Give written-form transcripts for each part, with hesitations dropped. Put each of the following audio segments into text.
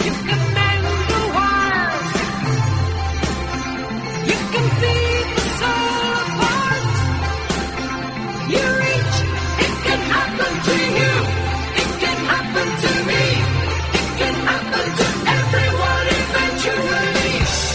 You can mend the wires. You can feed the soul apart. You reach, it can happen to you. It can happen to me. It can happen to everyone eventually.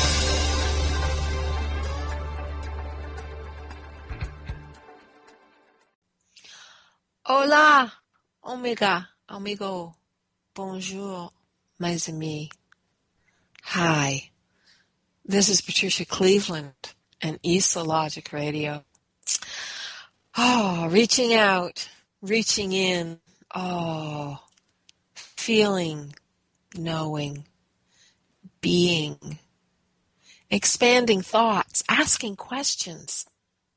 Hola, omega, amigo, bonjour, mes amis. Hi, this is Patricia Cleveland and ESA Logic Radio. Oh, reaching out, reaching in, feeling, knowing, being, expanding thoughts, asking questions.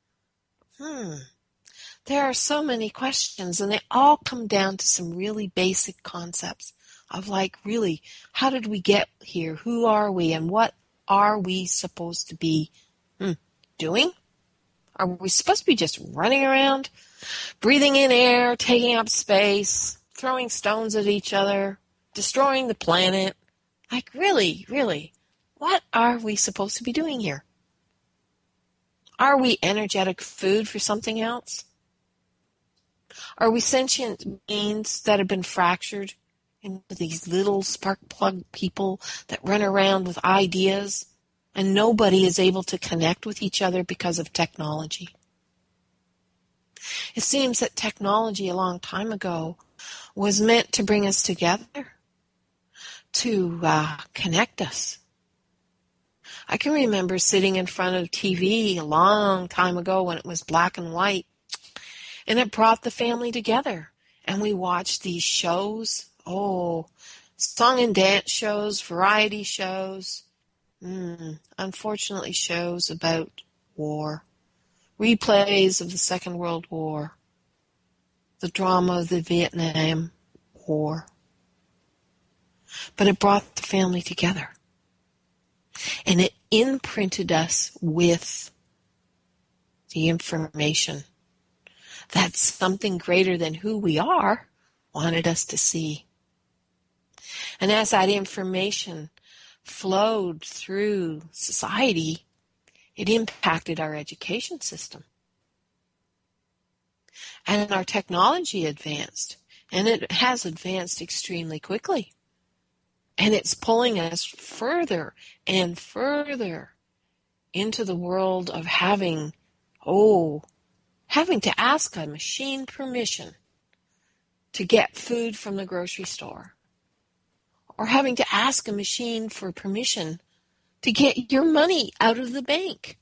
There are so many questions, and they all come down to some really basic concepts of really, how did we get here? Who are we? And what are we supposed to be doing? Are we supposed to be just running around, breathing in air, taking up space, throwing stones at each other, destroying the planet? Really, what are we supposed to be doing here? Are we energetic food for something else? Are we sentient beings that have been fractured into these little spark plug people that run around with ideas and nobody is able to connect with each other because of technology? It seems that technology a long time ago was meant to bring us together, to connect us. I can remember sitting in front of TV a long time ago when it was black and white, and it brought the family together. And we watched these shows, song and dance shows, variety shows, unfortunately shows about war, replays of the Second World War, the drama of the Vietnam War. But it brought the family together. And it imprinted us with the information that something greater than who we are wanted us to see. And as that information flowed through society, it impacted our education system. And our technology advanced, and it has advanced extremely quickly. And it's pulling us further and further into the world of having to ask a machine permission to get food from the grocery store, or having to ask a machine for permission to get your money out of the bank,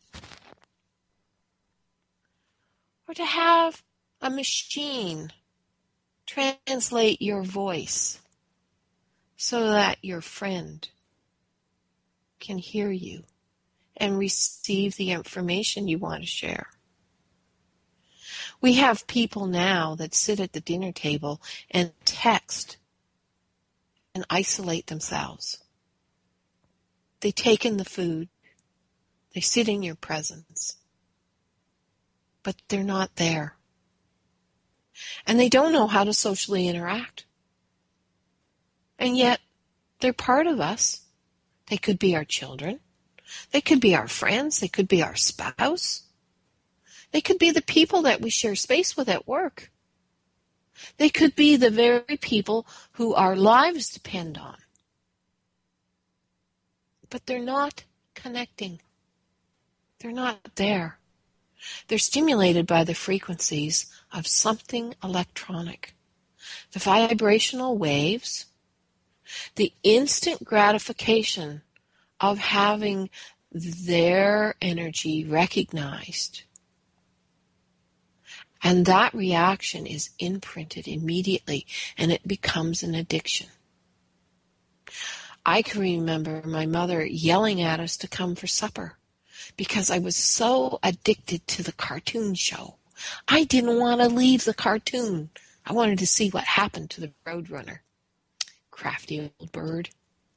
or to have a machine translate your voice so that your friend can hear you and receive the information you want to share. We have people now that sit at the dinner table and text and isolate themselves. They take in the food. They sit in your presence. But they're not there. And they don't know how to socially interact. And yet, they're part of us. They could be our children. They could be our friends. They could be our spouse. They could be the people that we share space with at work. They could be the very people who our lives depend on. But they're not connecting. They're not there. They're stimulated by the frequencies of something electronic. The vibrational waves, the instant gratification of having their energy recognized. And that reaction is imprinted immediately, and it becomes an addiction. I can remember my mother yelling at us to come for supper because I was so addicted to the cartoon show. I didn't want to leave the cartoon. I wanted to see what happened to the Roadrunner. Crafty old bird.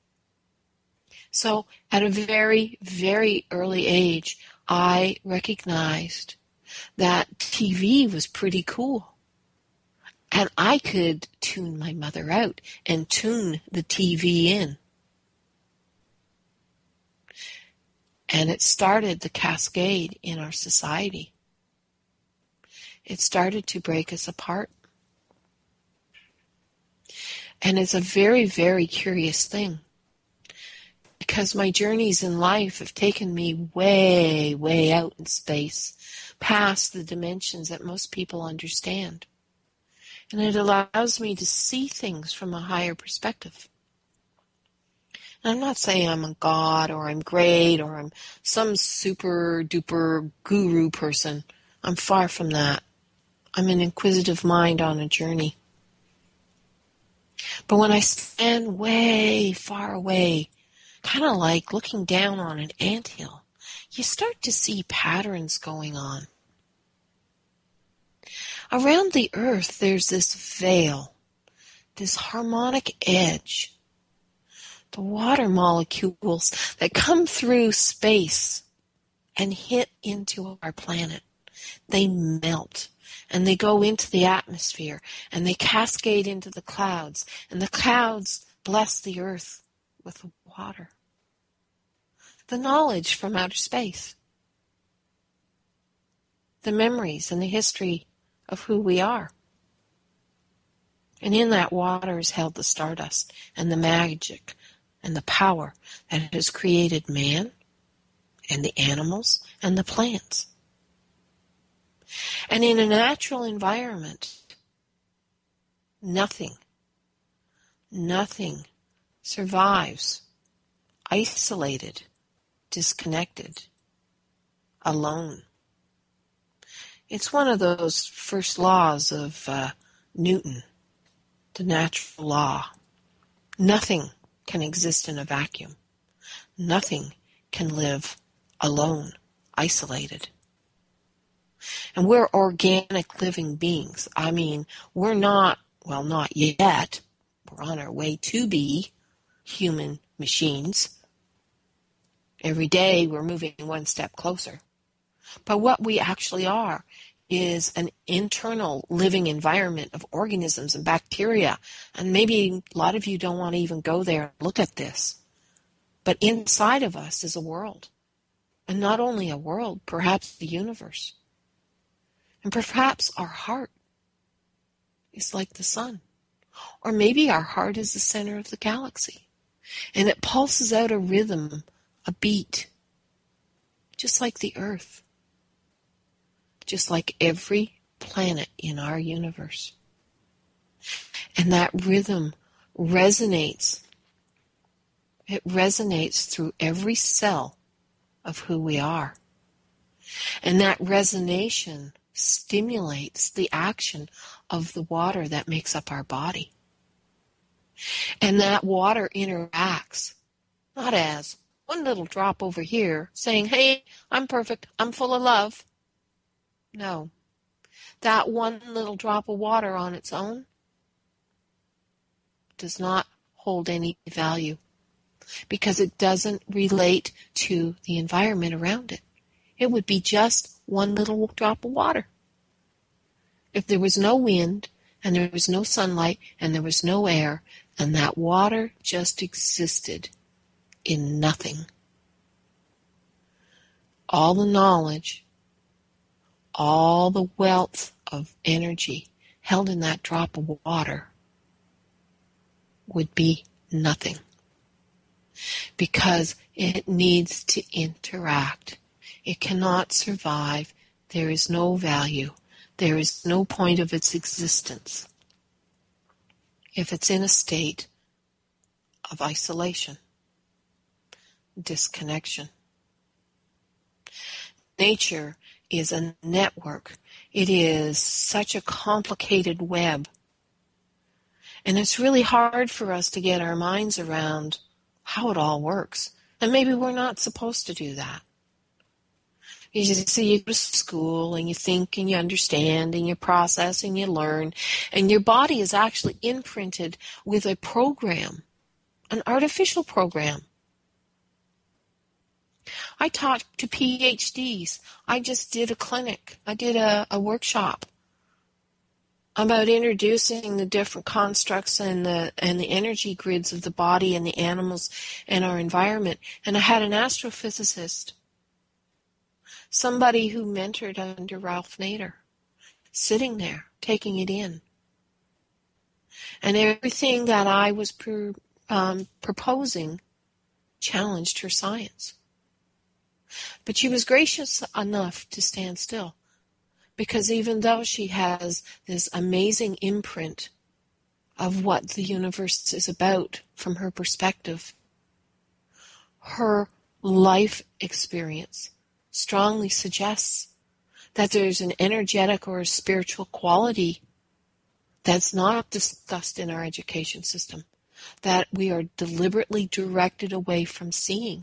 So at a very, very early age, I recognized that TV was pretty cool. And I could tune my mother out and tune the TV in. And it started the cascade in our society. It started to break us apart. And it's a very, very curious thing, because my journeys in life have taken me way, way out in space, past the dimensions that most people understand. And it allows me to see things from a higher perspective. And I'm not saying I'm a god or I'm great or I'm some super duper guru person. I'm far from that. I'm an inquisitive mind on a journey. But when I stand way far away, kind of like looking down on an anthill, you start to see patterns going on. Around the earth, there's this veil, this harmonic edge. The water molecules that come through space and hit into our planet, they melt and they go into the atmosphere and they cascade into the clouds, and the clouds bless the earth with water. The knowledge from outer space, the memories and the history of who we are. And in that water is held the stardust and the magic and the power that has created man and the animals and the plants. And in a natural environment, nothing survives isolated, disconnected, alone. It's one of those first laws of Newton, the natural law. Nothing can exist in a vacuum. Nothing can live alone, isolated. And we're organic living beings. I mean, we're not yet. We're on our way to be human machines. Every day we're moving one step closer. But what we actually are is an internal living environment of organisms and bacteria. And maybe a lot of you don't want to even go there and look at this. But inside of us is a world. And not only a world, perhaps the universe. And perhaps our heart is like the sun. Or maybe our heart is the center of the galaxy. And it pulses out a rhythm, a beat, just like the earth. Just like every planet in our universe. And that rhythm resonates. It resonates through every cell of who we are. And that resonation stimulates the action of the water that makes up our body. And that water interacts, not as one little drop over here saying, hey, I'm perfect, I'm full of love. No. That one little drop of water on its own does not hold any value because it doesn't relate to the environment around it. It would be just one little drop of water. If there was no wind, and there was no sunlight, and there was no air, and that water just existed in nothing. All the knowledge, all the wealth of energy held in that drop of water would be nothing. Because it needs to interact. It cannot survive. There is no value. There is no point of its existence if it's in a state of isolation, disconnection. Nature is a network. It is such a complicated web. And it's really hard for us to get our minds around how it all works. And maybe we're not supposed to do that. You see, you go to school and you think and you understand and you process and you learn, and your body is actually imprinted with a program, an artificial program. I talk to PhDs. I just did a clinic. I did a workshop about introducing the different constructs and the energy grids of the body and the animals and our environment. And I had an astrophysicist somebody who mentored under Ralph Nader, sitting there, taking it in. And everything that I was proposing challenged her science. But she was gracious enough to stand still, because even though she has this amazing imprint of what the universe is about from her perspective, her life experience strongly suggests that there's an energetic or a spiritual quality that's not discussed in our education system, that we are deliberately directed away from seeing.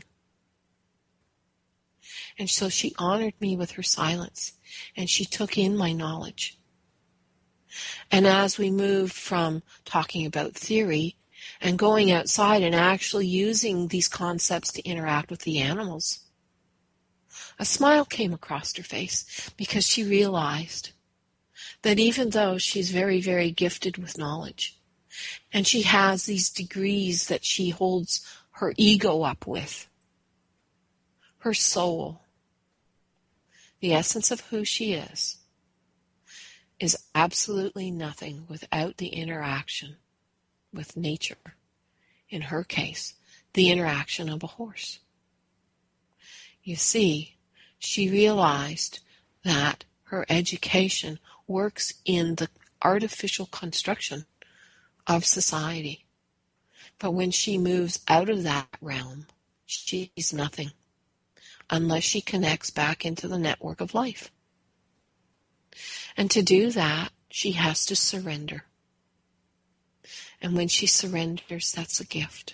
And so she honored me with her silence, and she took in my knowledge. And as we moved from talking about theory and going outside and actually using these concepts to interact with the animals, a smile came across her face, because she realized that even though she's very, very gifted with knowledge, and she has these degrees that she holds her ego up with, her soul, the essence of who she is absolutely nothing without the interaction with nature. In her case, the interaction of a horse. You see, she realized that her education works in the artificial construction of society. But when she moves out of that realm, she's nothing, unless she connects back into the network of life. And to do that, she has to surrender. And when she surrenders, that's a gift.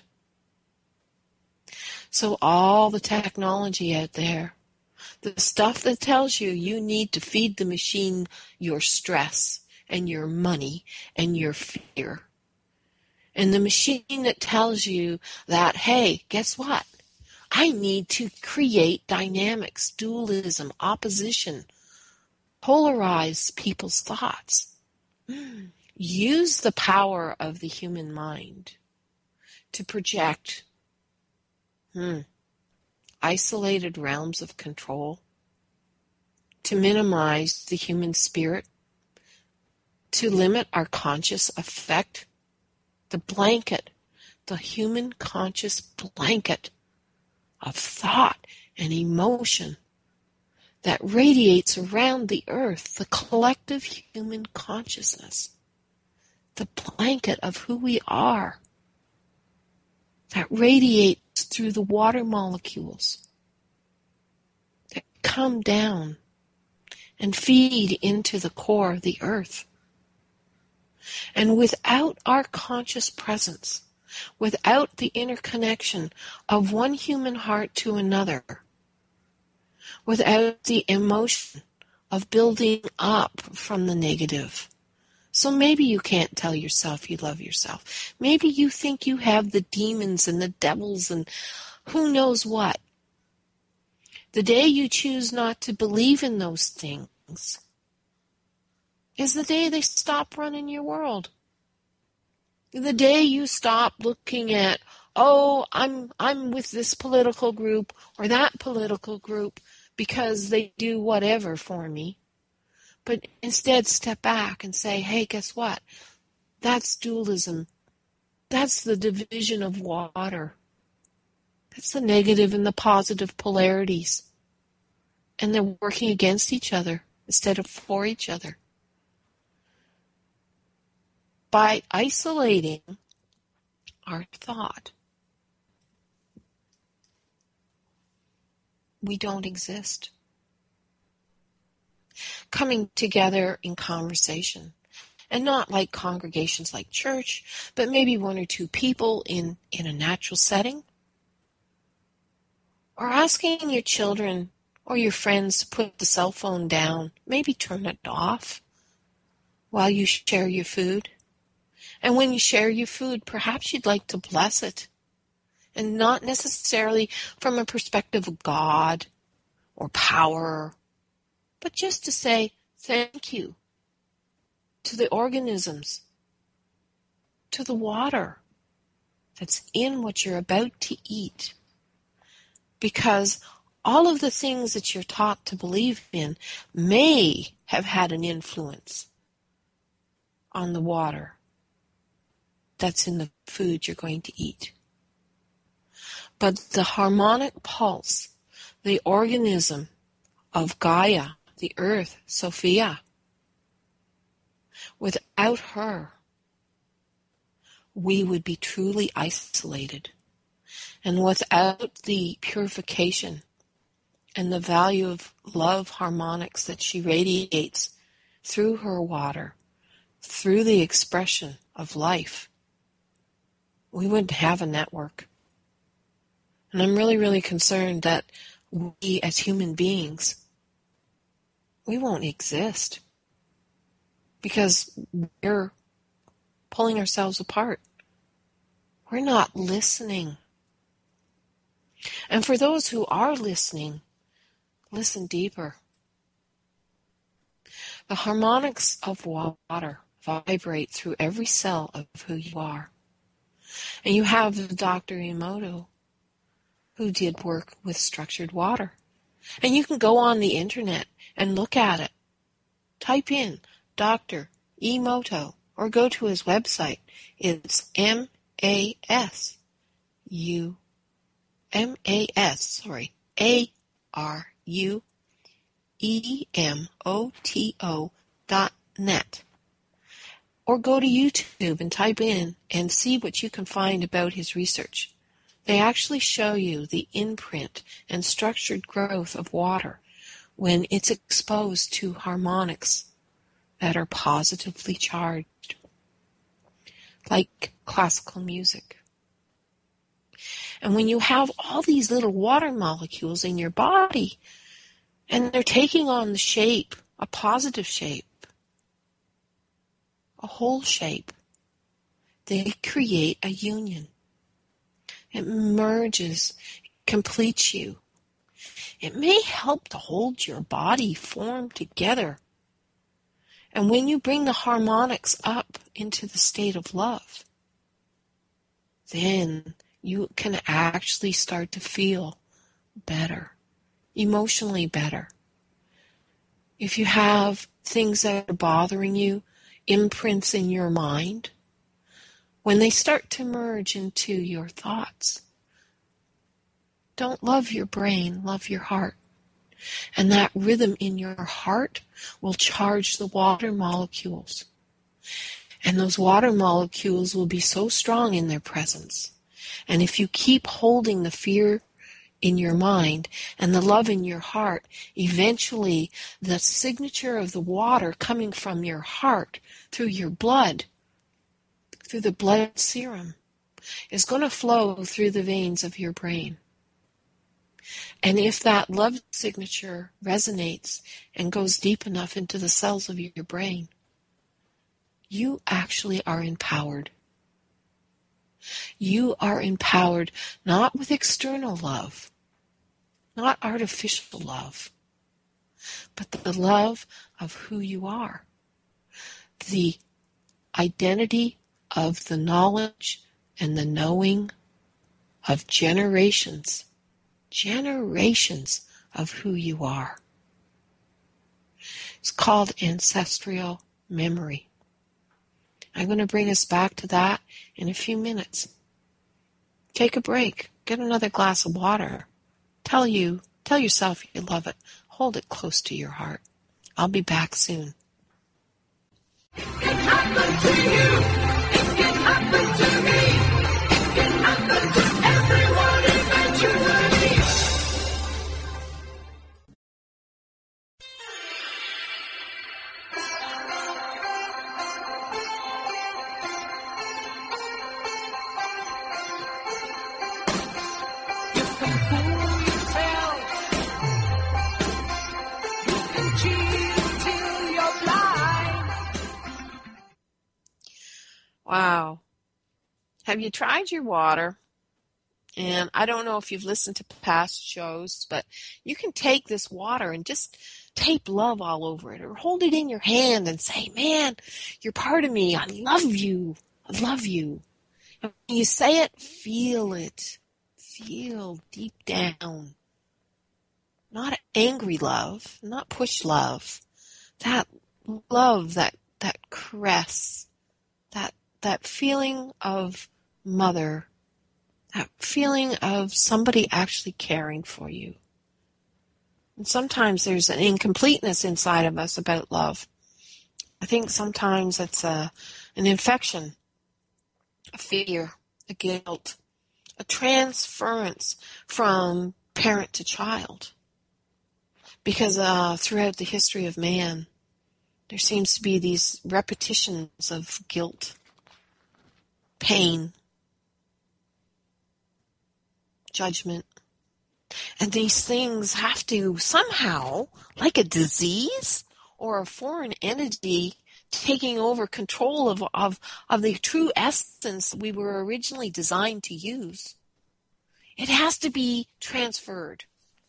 So all the technology out there, the stuff that tells you you need to feed the machine your stress and your money and your fear, and the machine that tells you that, hey, guess what? I need to create dynamics, dualism, opposition, polarize people's thoughts. Use the power of the human mind to project isolated realms of control, to minimize the human spirit, to limit our conscious effect, the blanket, the human conscious blanket of thought and emotion that radiates around the earth, the collective human consciousness, the blanket of who we are, that radiates through the water molecules that come down and feed into the core of the earth. And without our conscious presence, without the interconnection of one human heart to another, without the emotion of building up from the negative. So maybe you can't tell yourself you love yourself. Maybe you think you have the demons and the devils and who knows what. The day you choose not to believe in those things is the day they stop running your world. The day you stop looking at, oh, I'm with this political group or that political group because they do whatever for me. But instead step back and say, hey, guess what? That's dualism. That's the division of water. That's the negative and the positive polarities. And they're working against each other instead of for each other. By isolating our thought, we don't exist. Coming together in conversation, and not like congregations like church, but maybe one or two people in a natural setting, or asking your children or your friends to put the cell phone down, maybe turn it off while you share your food. And when you share your food, perhaps you'd like to bless it. And not necessarily from a perspective of God or power, but just to say thank you to the organisms, to the water that's in what you're about to eat. Because all of the things that you're taught to believe in may have had an influence on the water that's in the food you're going to eat. But the harmonic pulse, the organism of Gaia, the earth, Sophia, without her, we would be truly isolated. And without the purification and the value of love harmonics that she radiates through her water, through the expression of life, we wouldn't have a network. And I'm really, really concerned that we as human beings, we won't exist because we're pulling ourselves apart. We're not listening. And for those who are listening, listen deeper. The harmonics of water vibrate through every cell of who you are. And you have Dr. Emoto, who did work with structured water. And you can go on the internet and look at it. Type in Dr. Emoto or go to his website. It's ARUEMOTO.net. Or go to YouTube and type in and see what you can find about his research. They actually show you the imprint and structured growth of water when it's exposed to harmonics that are positively charged, like classical music. And when you have all these little water molecules in your body, and they're taking on the shape, a positive shape, a whole shape, they create a union. It merges, completes you. It may help to hold your body formed together. And when you bring the harmonics up into the state of love, then you can actually start to feel better, emotionally better. If you have things that are bothering you, imprints in your mind, when they start to merge into your thoughts, don't love your brain, love your heart. And that rhythm in your heart will charge the water molecules. And those water molecules will be so strong in their presence. And if you keep holding the fear in your mind and the love in your heart, eventually the signature of the water coming from your heart through your blood, through the blood serum, is going to flow through the veins of your brain. And if that love signature resonates and goes deep enough into the cells of your brain, you actually are empowered. You are empowered not with external love, not artificial love, but the love of who you are. The identity of the knowledge and the knowing of generations of who you are. It's called ancestral memory. I'm going to bring us back to that in a few minutes. Take a break. Get another glass of water. Tell yourself you love it. Hold it close to your heart. I'll be back soon. It can happen to you. It can happen to me. It can happen to everyone eventually. You can fool yourself. You can cheat till you're blind. Wow. Have you tried your water? And I don't know if you've listened to past shows, but you can take this water and just tape love all over it or hold it in your hand and say, man, you're part of me. I love you. I love you. And when you say it, feel it. Feel deep down not angry love, not push love, that love, that caress, that feeling of mother, that feeling of somebody actually caring for you. And sometimes there's an incompleteness inside of us about love. I think sometimes it's an infection, a fear, a guilt, a transference from parent to child. Because throughout the history of man, there seems to be these repetitions of guilt, pain, judgment. And these things have to somehow, like a disease or a foreign entity taking over control of the true essence we were originally designed to use, it has to be transferred.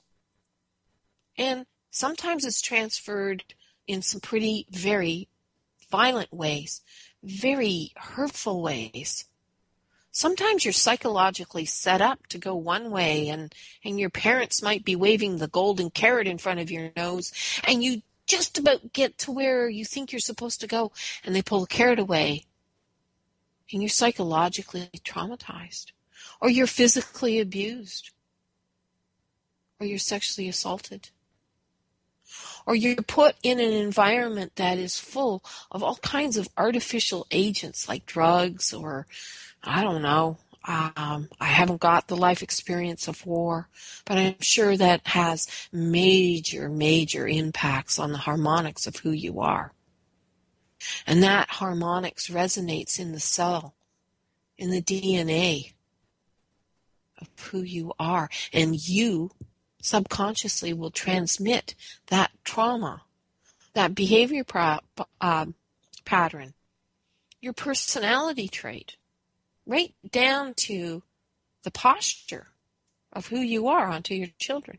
And sometimes it's transferred in some pretty, very violent ways, very hurtful ways. Sometimes you're psychologically set up to go one way, and your parents might be waving the golden carrot in front of your nose, and you just about get to where you think you're supposed to go, and they pull the carrot away, and you're psychologically traumatized, or you're physically abused, or you're sexually assaulted, or you're put in an environment that is full of all kinds of artificial agents like drugs, or I don't know. I haven't got the life experience of war, but I'm sure that has major, major impacts on the harmonics of who you are. And that harmonics resonates in the cell, in the DNA of who you are. And you subconsciously will transmit that trauma, that behavior pattern, your personality trait, right down to the posture of who you are onto your children.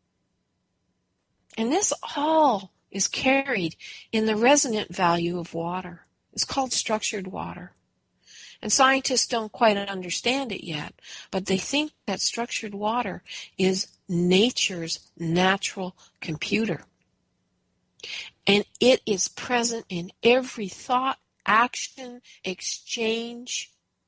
And this all is carried in the resonant value of water. It's called structured water. And scientists don't quite understand it yet, but they think that structured water is nature's natural computer. And it is present in every thought, action, exchange,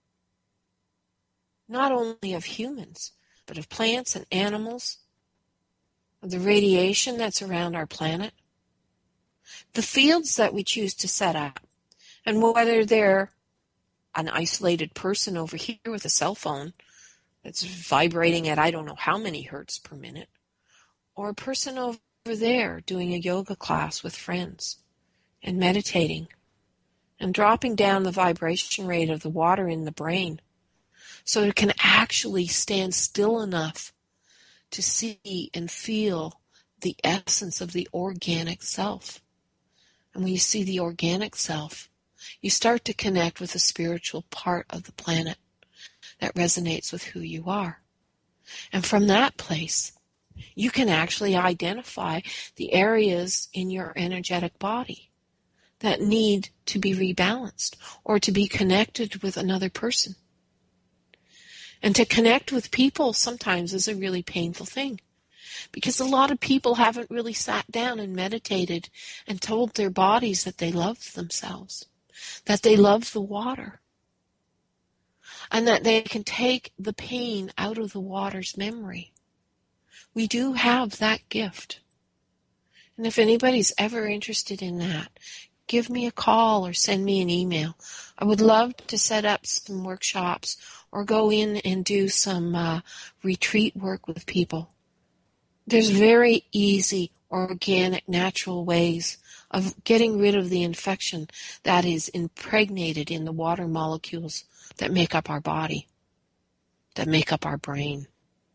not only of humans, but of plants and animals, of the radiation that's around our planet, the fields that we choose to set up, and whether they're an isolated person over here with a cell phone that's vibrating at I don't know how many hertz per minute, or a person over there doing a yoga class with friends and meditating and dropping down the vibration rate of the water in the brain, so it can actually stand still enough to see and feel the essence of the organic self. And when you see the organic self, you start to connect with the spiritual part of the planet that resonates with who you are. And from that place, you can actually identify the areas in your energetic body that need to be rebalanced or to be connected with another person. And to connect with people sometimes is a really painful thing, because a lot of people haven't really sat down and meditated and told their bodies that they love themselves, that they love the water, and that they can take the pain out of the water's memory. We do have that gift. And if anybody's ever interested in that, give me a call or send me an email. I would love to set up some workshops or go in and do some retreat work with people. There's very easy, organic, natural ways of getting rid of the infection that is impregnated in the water molecules that make up our body, that make up our brain.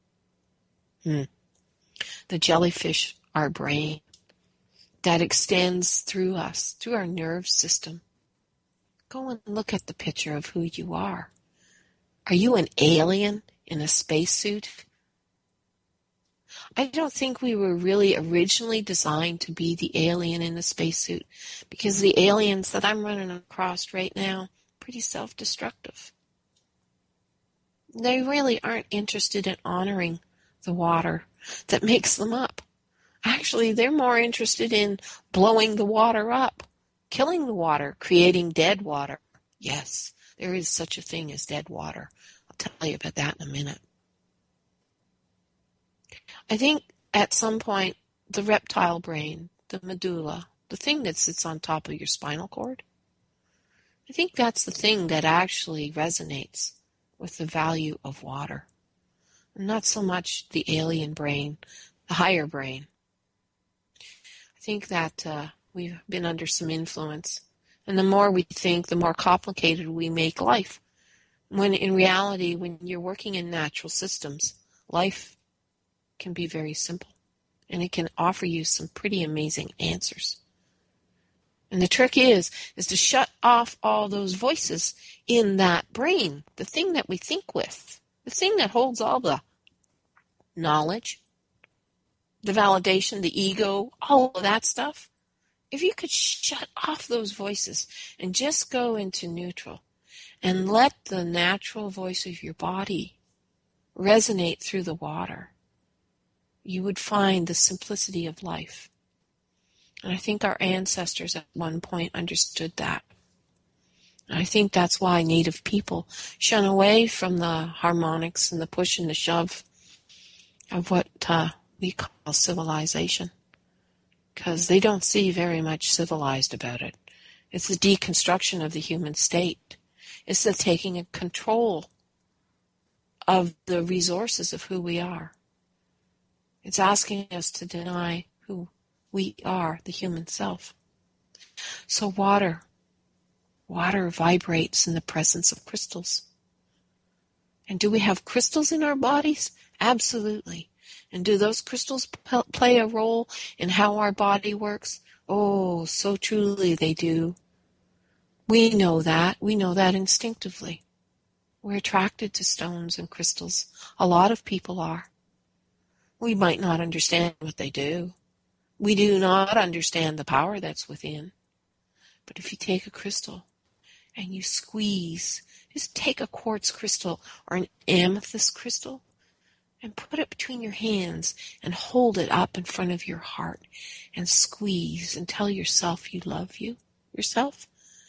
The jellyfish, our brain, that extends through us, through our nerve system. Go and look at the picture of who you are. Are you an alien in a spacesuit? I don't think we were really originally designed to be the alien in the spacesuit, because the aliens that I'm running across right now are pretty self-destructive. They really aren't interested in honoring the water that makes them up. Actually, they're more interested in blowing the water up, killing the water, creating dead water. Yes, there is such a thing as dead water. I'll tell you about that in a minute. I think at some point, the reptile brain, the medulla, the thing that sits on top of your spinal cord, I think that's the thing that actually resonates with the value of water. Not so much the alien brain, the higher brain. I think that we've been under some influence. And the more we think, the more complicated we make life. When in reality, when you're working in natural systems, life can be very simple. And it can offer you some pretty amazing answers. And the trick is to shut off all those voices in that brain, the thing that we think with, the thing that holds all the knowledge, the validation, the ego, all of that stuff. If you could shut off those voices and just go into neutral and let the natural voice of your body resonate through the water, you would find the simplicity of life. And I think our ancestors at one point understood that. And I think that's why Native people shun away from the harmonics and the push and the shove of what we call civilization, because they don't see very much civilized about it. It's the deconstruction of the human state. It's the taking of control of the resources of who we are. It's asking us to deny who we are, the human self. So water vibrates in the presence of crystals. And do we have crystals in our bodies? Absolutely. And do those crystals play a role in how our body works? Oh, so truly they do. We know that. We know that instinctively. We're attracted to stones and crystals. A lot of people are. We might not understand what they do. We do not understand the power that's within. But if you take a crystal and you squeeze, just take a quartz crystal or an amethyst crystal and put it between your hands and hold it up in front of your heart and squeeze and tell yourself you love yourself.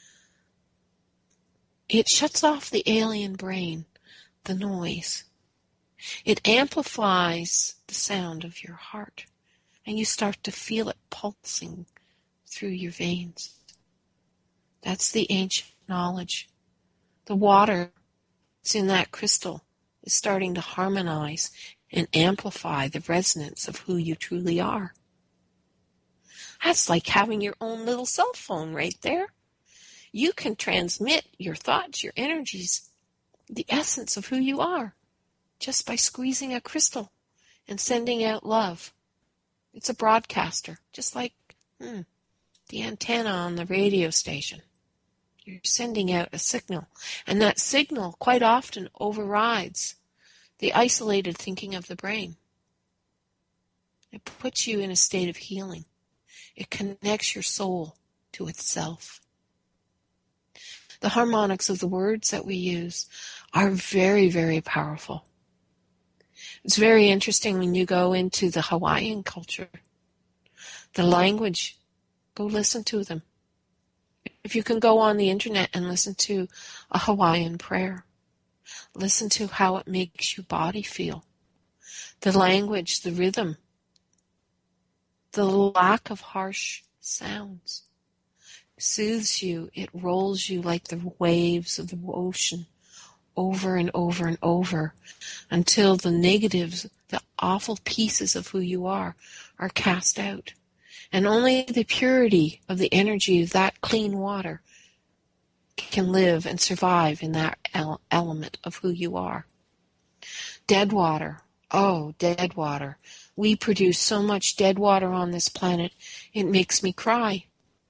It shuts off the alien brain, the noise. It amplifies the sound of your heart, and you start to feel it pulsing through your veins. That's the ancient knowledge. The water that's in that crystal is starting to harmonize and amplify the resonance of who you truly are. That's like having your own little cell phone right there. You can transmit your thoughts, your energies, the essence of who you are, just by squeezing a crystal and sending out love. It's a broadcaster, just like the antenna on the radio station. You're sending out a signal, and that signal quite often overrides the isolated thinking of the brain. It puts you in a state of healing. It connects your soul to itself. The harmonics of the words that we use are very, very powerful. It's very interesting when you go into the Hawaiian culture. The language, go listen to them. If you can go on the internet and listen to a Hawaiian prayer, listen to how it makes your body feel. The language, the rhythm, the lack of harsh sounds soothes you. It rolls you like the waves of the ocean over and over and over until the negatives, the awful pieces of who you are cast out. And only the purity of the energy of that clean water can live and survive in that element of who you are. Dead water. Oh, dead water. We produce so much dead water on this planet, it makes me cry.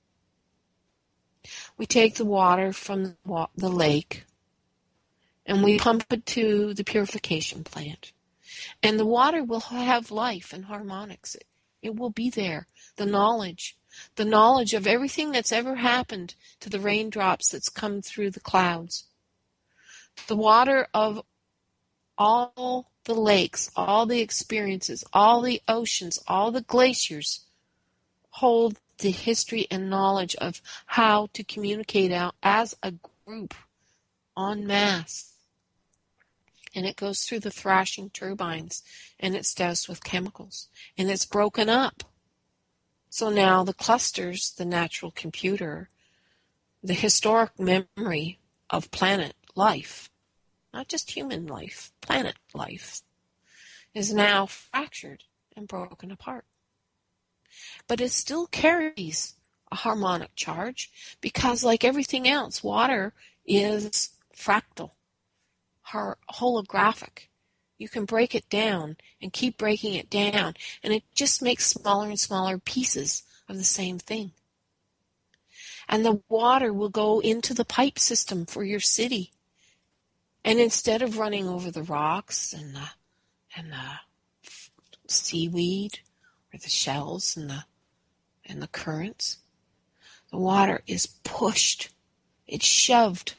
We take the water from the lake and we pump it to the purification plant. And the water will have life and harmonics. It will be there. The knowledge of everything that's ever happened to the raindrops that's come through the clouds. The water of all the lakes, all the experiences, all the oceans, all the glaciers hold the history and knowledge of how to communicate out as a group en masse. And it goes through the thrashing turbines, and it's doused with chemicals, and it's broken up. So now the clusters, the natural computer, the historic memory of planet life, not just human life, planet life, is now fractured and broken apart. But it still carries a harmonic charge because, like everything else, water is fractal, holographic. You can break it down and keep breaking it down, and it just makes smaller and smaller pieces of the same thing. And the water will go into the pipe system for your city. And instead of running over the rocks and the seaweed or the shells and the currents, the water is pushed. It's shoved.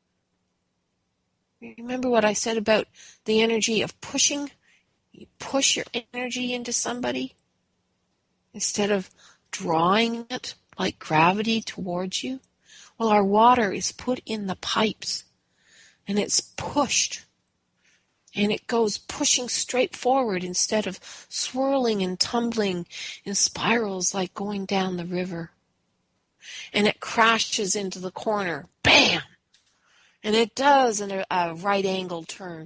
Remember what I said about the energy of pushing? You push your energy into somebody instead of drawing it like gravity towards you. Well, our water is put in the pipes, and it's pushed. And it goes pushing straight forward instead of swirling and tumbling in spirals like going down the river. And it crashes into the corner. Bam! And it does a right angle turn.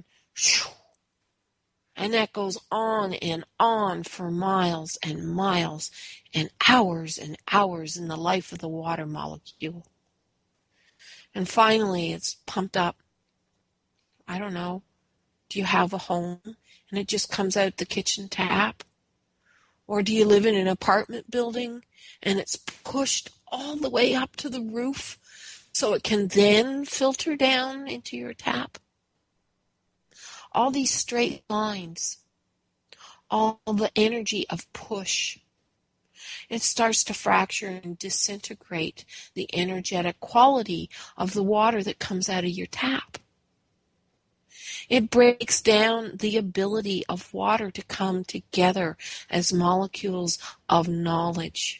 And that goes on and on for miles and miles and hours in the life of the water molecule. And finally, it's pumped up. I don't know. Do you have a home and it just comes out the kitchen tap? Or do you live in an apartment building and it's pushed all the way up to the roof so it can then filter down into your tap? All these straight lines, all the energy of push, it starts to fracture and disintegrate the energetic quality of the water that comes out of your tap. It breaks down the ability of water to come together as molecules of knowledge,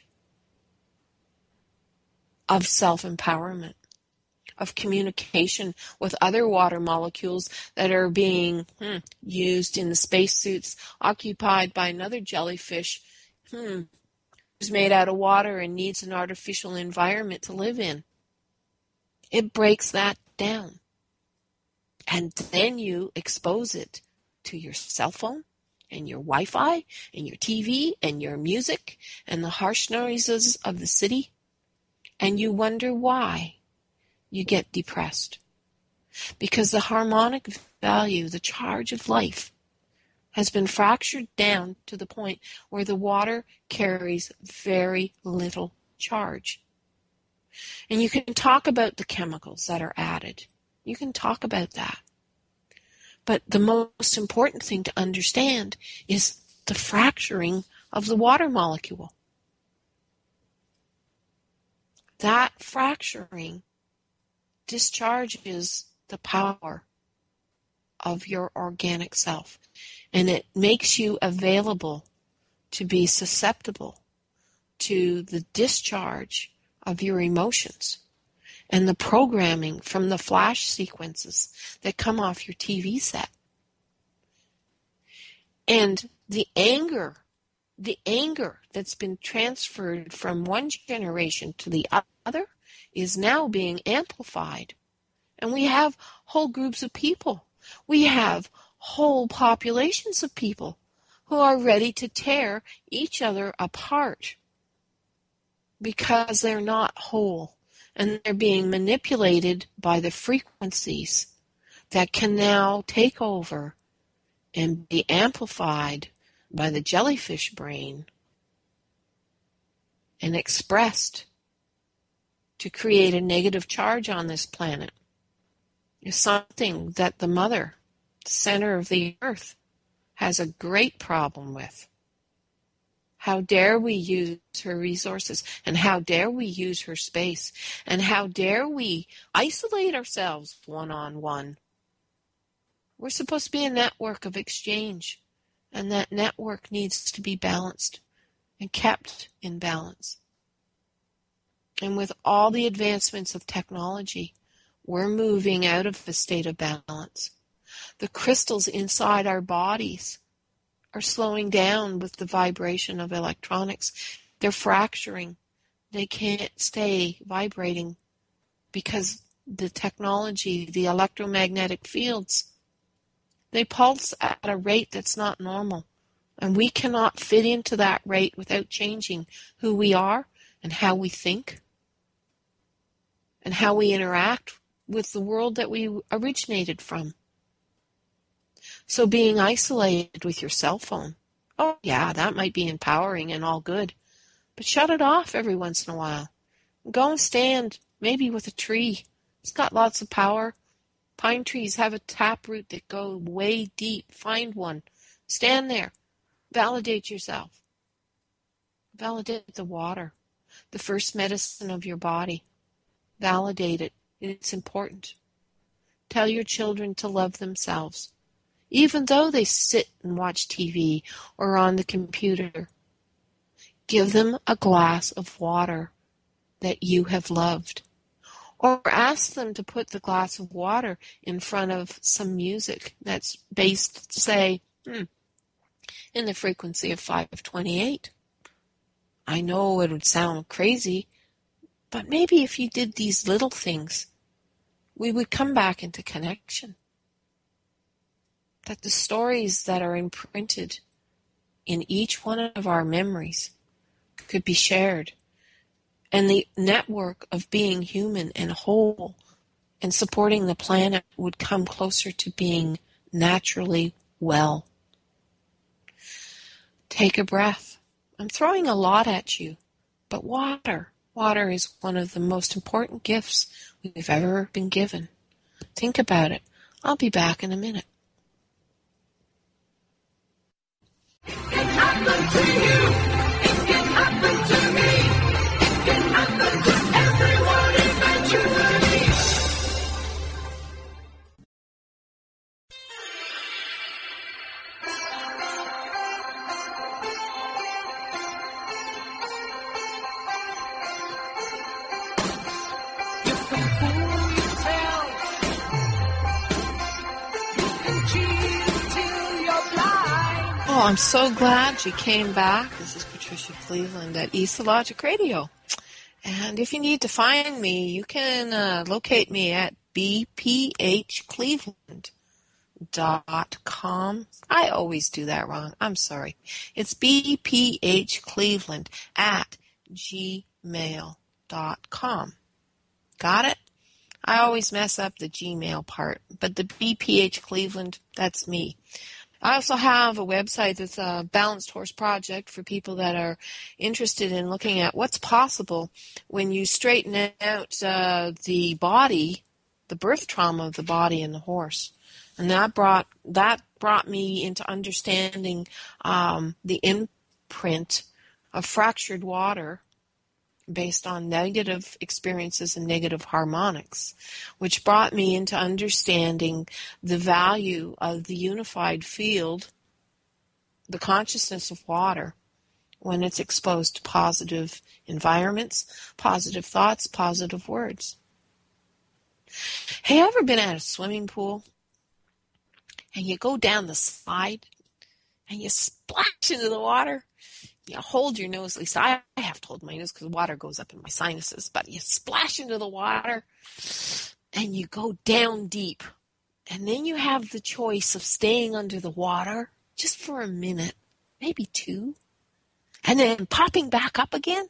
of self-empowerment, of communication with other water molecules that are being used in the spacesuits occupied by another jellyfish who's made out of water and needs an artificial environment to live in. It breaks that down. And then you expose it to your cell phone and your Wi-Fi and your TV and your music and the harsh noises of the city. And you wonder why you get depressed. Because the harmonic value, the charge of life, has been fractured down to the point where the water carries very little charge. And you can talk about the chemicals that are added. You can talk about that. But the most important thing to understand is the fracturing of the water molecule. That fracturing discharges the power of your organic self, and it makes you available to be susceptible to the discharge of your emotions and the programming from the flash sequences that come off your TV set. And the anger that's been transferred from one generation to the other is now being amplified. And we have whole groups of people. We have whole populations of people who are ready to tear each other apart because they're not whole. And they're being manipulated by the frequencies that can now take over and be amplified by the jellyfish brain and expressed to create a negative charge on this planet. Is something that the mother, the center of the earth, has a great problem with. How dare we use her resources, and how dare we use her space, and how dare we isolate ourselves one-on-one We're supposed to be a network of exchange, and that network needs to be balanced and kept in balance. And with all the advancements of technology, we're moving out of a state of balance. The crystals inside our bodies are slowing down with the vibration of electronics. They're fracturing. They can't stay vibrating because the technology, the electromagnetic fields, they pulse at a rate that's not normal. And we cannot fit into that rate without changing who we are and how we think and how we interact with the world that we originated from. So being isolated with your cell phone, oh yeah, that might be empowering and all good, but shut it off every once in a while. Go and stand maybe with a tree. It's got lots of power. Pine trees have a taproot that go way deep. Find one. Stand there. Validate yourself. Validate the water, the first medicine of your body. Validate it. It's important. Tell your children to love themselves, even though they sit and watch TV or on the computer. Give them a glass of water that you have loved. Or ask them to put the glass of water in front of some music that's based, say, in the frequency of 528. I know it would sound crazy, but maybe if you did these little things, we would come back into connection. That the stories that are imprinted in each one of our memories could be shared, and the network of being human and whole and supporting the planet would come closer to being naturally well. Take a breath. I'm throwing a lot at you, but water is one of the most important gifts we've ever been given. Think about it. I'll be back in a minute. It can happen to you. It can happen to me. It can happen to everyone eventually. You can fool yourself. You can cheat till you're blind. Oh, I'm so glad you came back. This is Patricia Cleveland at East Logic Radio. And if you need to find me, you can locate me at bphcleveland.com. I always do that wrong. I'm sorry. It's bphcleveland at gmail.com. Got it? I always mess up the Gmail part, but the BPH Cleveland, that's me. I also have a website that's a Balanced Horse Project for people that are interested in looking at what's possible when you straighten out the body, the birth trauma of the body and the horse. And that brought me into understanding the imprint of fractured water based on negative experiences and negative harmonics, which brought me into understanding the value of the unified field, the consciousness of water, when it's exposed to positive environments, positive thoughts, positive words. Hey, you ever been at a swimming pool and you go down the slide and you splash into the water? You hold your nose, at least I have to hold my nose because water goes up in my sinuses, but you splash into the water and you go down deep. And then you have the choice of staying under the water just for a minute, maybe two, and then popping back up again.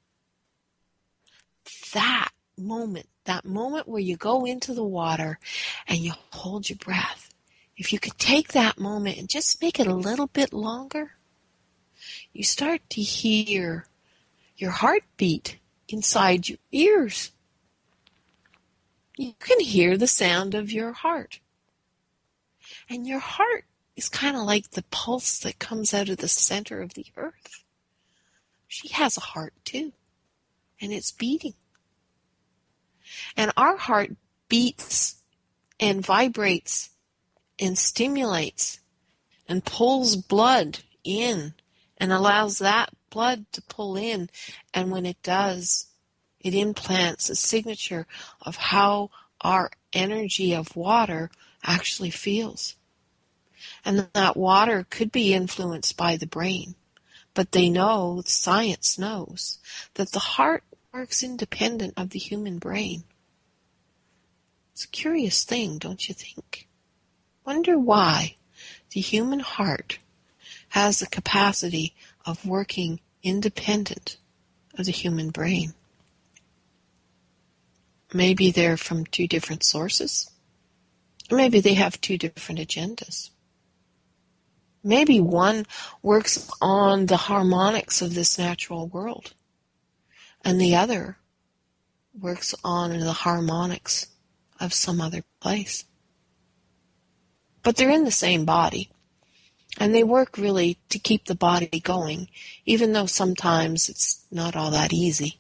That moment where you go into the water and you hold your breath, if you could take that moment and just make it a little bit longer, you start to hear your heartbeat inside your ears. You can hear the sound of your heart. And your heart is kind of like the pulse that comes out of the center of the earth. She has a heart too, and it's beating. And our heart beats and vibrates and stimulates and pulls blood in and allows that blood to pull in. And when it does, it implants a signature of how our energy of water actually feels. And that water could be influenced by the brain. But they know, science knows, that the heart works independent of the human brain. It's a curious thing, don't you think? Wonder why the human heart has the capacity of working independent of the human brain. Maybe they're from two different sources. Or maybe they have two different agendas. Maybe one works on the harmonics of this natural world, and the other works on the harmonics of some other place. But they're in the same body, and they work really to keep the body going, even though sometimes it's not all that easy.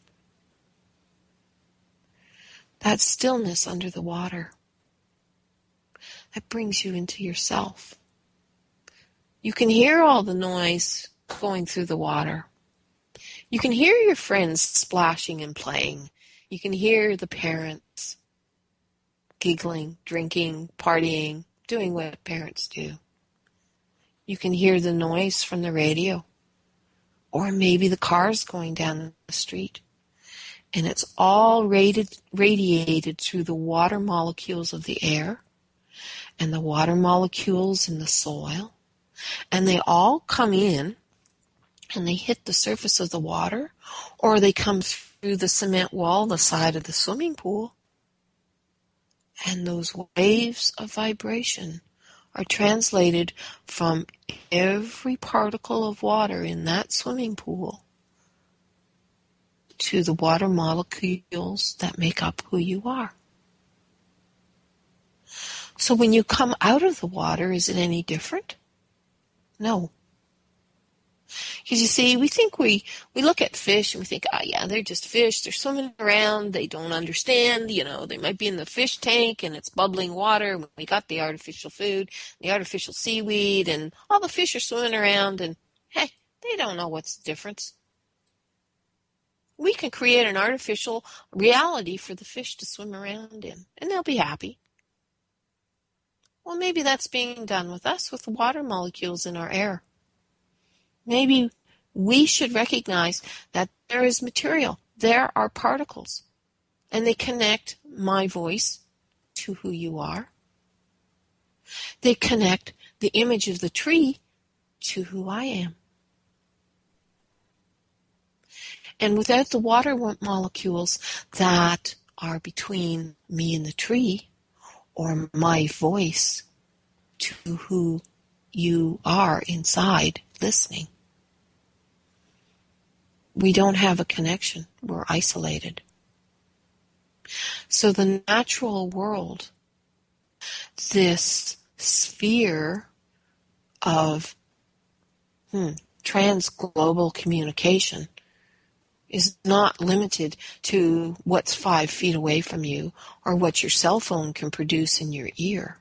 That stillness under the water, that brings you into yourself. You can hear all the noise going through the water. You can hear your friends splashing and playing. You can hear the parents giggling, drinking, partying, doing what parents do. You can hear the noise from the radio, or maybe the cars going down the street. And it's all radiated through the water molecules of the air and the water molecules in the soil. And they all come in and they hit the surface of the water, or they come through the cement wall, the side of the swimming pool. And those waves of vibration are translated from every particle of water in that swimming pool to the water molecules that make up who you are. So when you come out of the water, is it any different? No. Because you see, we think we look at fish and we think, oh yeah, they're just fish. They're swimming around. They don't understand. They might be in the fish tank and it's bubbling water. We got the artificial food, the artificial seaweed, and all the fish are swimming around. And hey, they don't know what's the difference. We can create an artificial reality for the fish to swim around in, and they'll be happy. Well, maybe that's being done with us, with the water molecules in our air. Maybe we should recognize that there is material. There are particles. And they connect my voice to who you are. They connect the image of the tree to who I am. And without the water molecules that are between me and the tree, or my voice to who you are inside listening, we don't have a connection. We're isolated. So the natural world, this sphere of trans-global communication, is not limited to what's 5 feet away from you or what your cell phone can produce in your ear.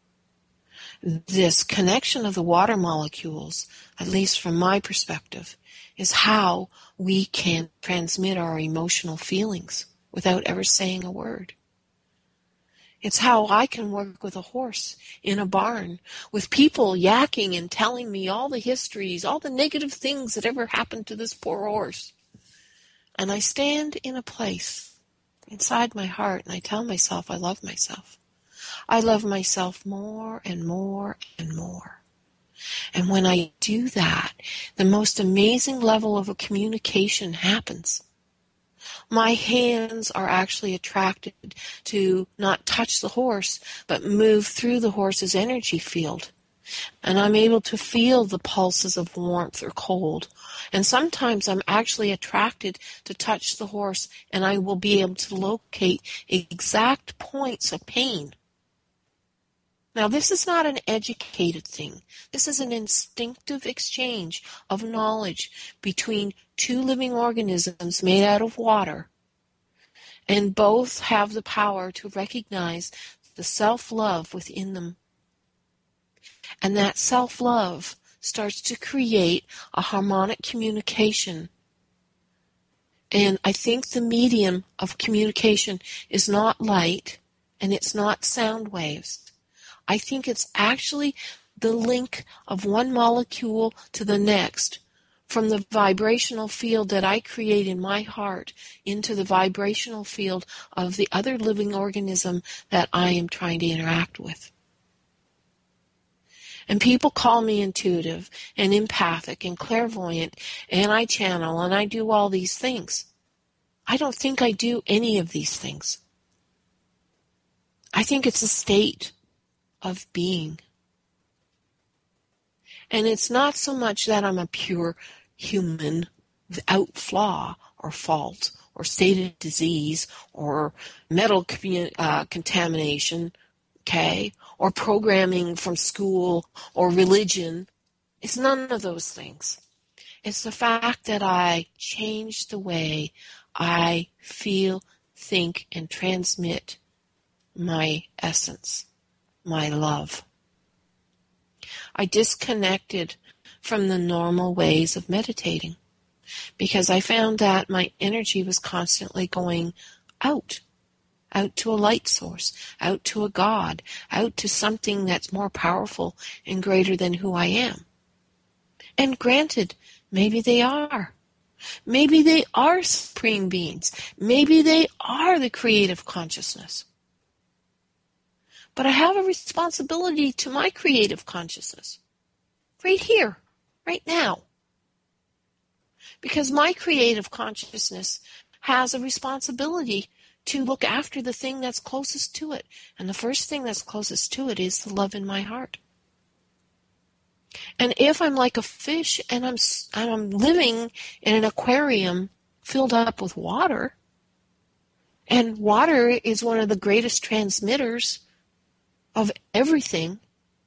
This connection of the water molecules, at least from my perspective, is how we can transmit our emotional feelings without ever saying a word. It's how I can work with a horse in a barn, with people yakking and telling me all the histories, all the negative things that ever happened to this poor horse. And I stand in a place inside my heart and I tell myself I love myself. I love myself more and more and more. And when I do that, the most amazing level of a communication happens. My hands are actually attracted to not touch the horse, but move through the horse's energy field. And I'm able to feel the pulses of warmth or cold. And sometimes I'm actually attracted to touch the horse, and I will be able to locate exact points of pain. Now, this is not an educated thing. This is an instinctive exchange of knowledge between two living organisms made out of water. And both have the power to recognize the self-love within them. And that self-love starts to create a harmonic communication. And I think the medium of communication is not light and it's not sound waves. I think it's actually the link of one molecule to the next from the vibrational field that I create in my heart into the vibrational field of the other living organism that I am trying to interact with. And people call me intuitive and empathic and clairvoyant, and I channel and I do all these things. I don't think I do any of these things. I think it's a state of being. And it's not so much that I'm a pure human without flaw or fault or stated disease or metal contamination, okay, or programming from school or religion. It's none of those things. It's the fact that I change the way I feel, think, and transmit my essence, my love. I disconnected from the normal ways of meditating because I found that my energy was constantly going out to a light source, out to a God, out to something that's more powerful and greater than who I am. And granted, maybe they are. Maybe they are supreme beings. Maybe they are the creative consciousness. But I have a responsibility to my creative consciousness. Right here, right now. Because my creative consciousness has a responsibility to look after the thing that's closest to it. And the first thing that's closest to it is the love in my heart. And if I'm like a fish and I'm living in an aquarium filled up with water, and water is one of the greatest transmitters of everything,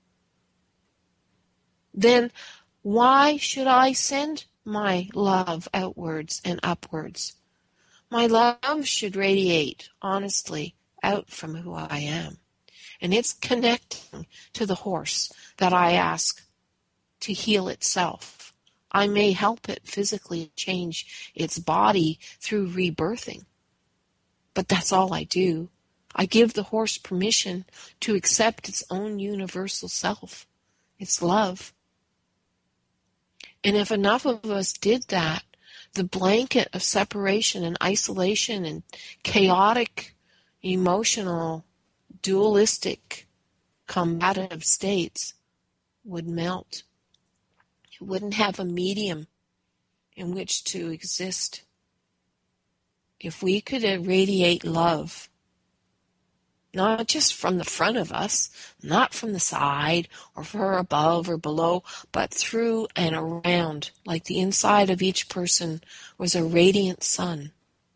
then why should I send my love outwards and upwards? My love should radiate, honestly, out from who I am. And it's connecting to the horse that I ask to heal itself. I may help it physically change its body through rebirthing. But that's all I do. I give the horse permission to accept its own universal self, its love. And if enough of us did that, the blanket of separation and isolation and chaotic, emotional, dualistic, combative states would melt. It wouldn't have a medium in which to exist. If we could irradiate love, not just from the front of us, not from the side or from above or below, but through and around, like the inside of each person was a radiant sun,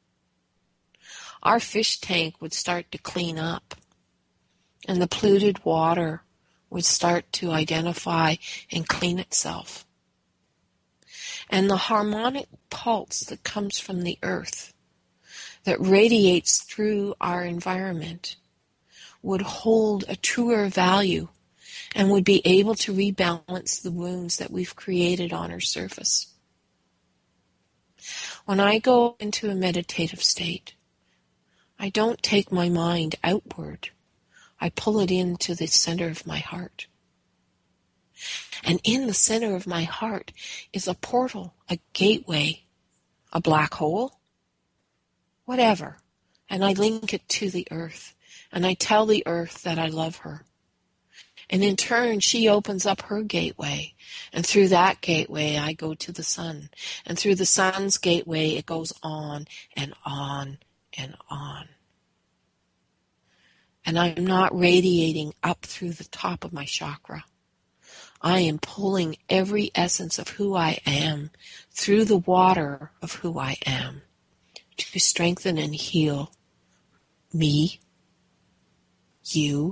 our fish tank would start to clean up, and the polluted water would start to identify and clean itself. And the harmonic pulse that comes from the earth, that radiates through our environment, would hold a truer value and would be able to rebalance the wounds that we've created on our surface. When I go into a meditative state, I don't take my mind outward. I pull it into the center of my heart. And in the center of my heart is a portal, a gateway, a black hole, whatever. And I link it to the earth. And I tell the earth that I love her. And in turn, she opens up her gateway. And through that gateway, I go to the sun. And through the sun's gateway, it goes on and on and on. And I'm not radiating up through the top of my chakra. I am pulling every essence of who I am through the water of who I am to strengthen and heal me, you,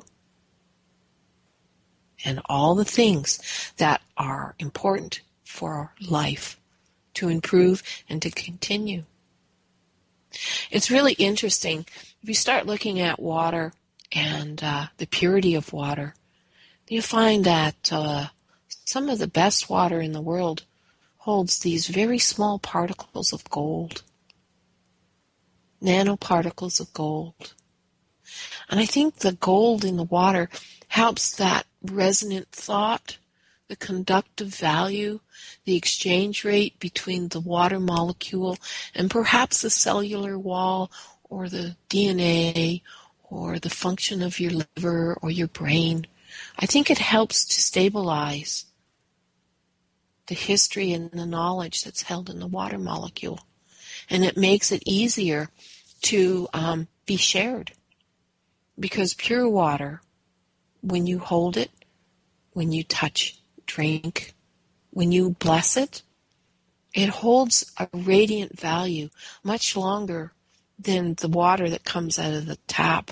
and all the things that are important for life to improve and to continue. It's really interesting. If you start looking at water and the purity of water, You find that some of the best water in the world holds these very small particles of gold, nanoparticles of gold. And I think the gold in the water helps that resonant thought, the conductive value, the exchange rate between the water molecule and perhaps the cellular wall or the DNA or the function of your liver or your brain. I think it helps to stabilize the history and the knowledge that's held in the water molecule. And it makes it easier to be shared. Because pure water, when you hold it, when you touch, drink, when you bless it, it holds a radiant value much longer than the water that comes out of the tap.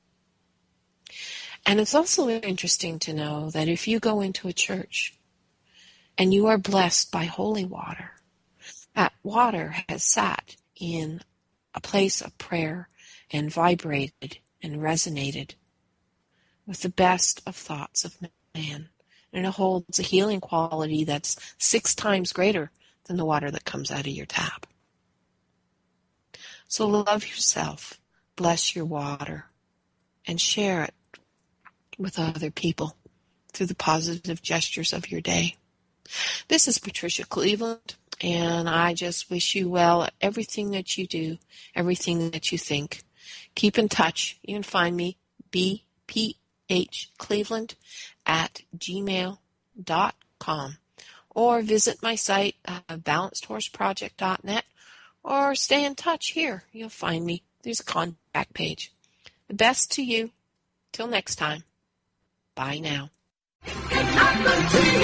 And it's also interesting to know that if you go into a church and you are blessed by holy water, that water has sat in a place of prayer and vibrated and resonated with the best of thoughts of man. And it holds a healing quality that's 6 times greater than the water that comes out of your tap. So love yourself, bless your water, and share it with other people through the positive gestures of your day. This is Patricia Cleveland, and I just wish you well at everything that you do, everything that you think. Keep in touch. You can find me, bphcleveland@gmail.com, or visit my site, balancedhorseproject.net, or stay in touch here. You'll find me. There's a contact page. The best to you. Till next time. Bye now. It can happen to you.